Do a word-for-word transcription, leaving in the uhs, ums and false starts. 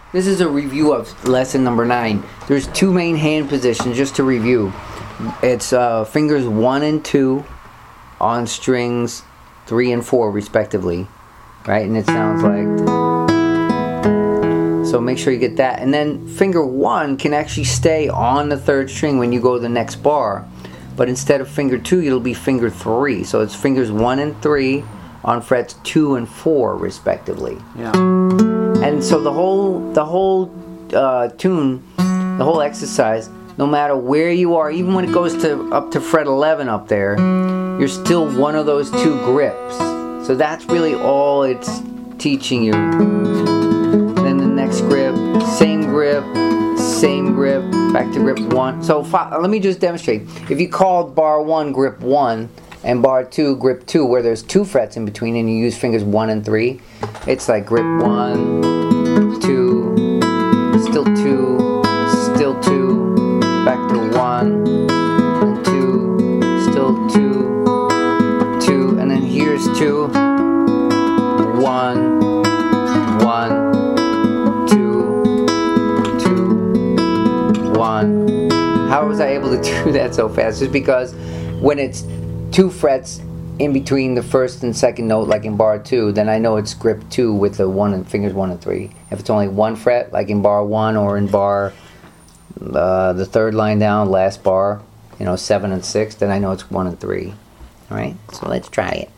this is a review of lesson number nine. There's two main hand positions, just to review. It's uh, fingers one and two on strings three and four respectively, right? And it sounds like, so make sure you get that. And then finger one can actually stay on the third string when you go to the next bar, but instead of finger two, it'll be finger three. So it's fingers one and three on frets two and four respectively. Yeah. And so the whole the whole uh, tune, the whole exercise, no matter where you are, even when it goes to up to fret eleven up there, you're still one of those two grips. So that's really all it's teaching you. Then the next grip, same grip, same grip, back to grip one. So let me just demonstrate. If you called bar one grip one and bar two grip two, where there's two frets in between, and you use fingers one and three, it's like grip one, two, still two, still two, back to one, and two, still two, two, and then here's two, one, one, two, two, one. How was I able to do that so fast? Just because when it's two frets in between the first and second note, like in bar two, then I know it's grip two with the one and fingers one and three. If it's only one fret, like in bar one or in bar uh, the third line down, last bar, you know, seven and six, then I know it's one and three. All right, so let's try it.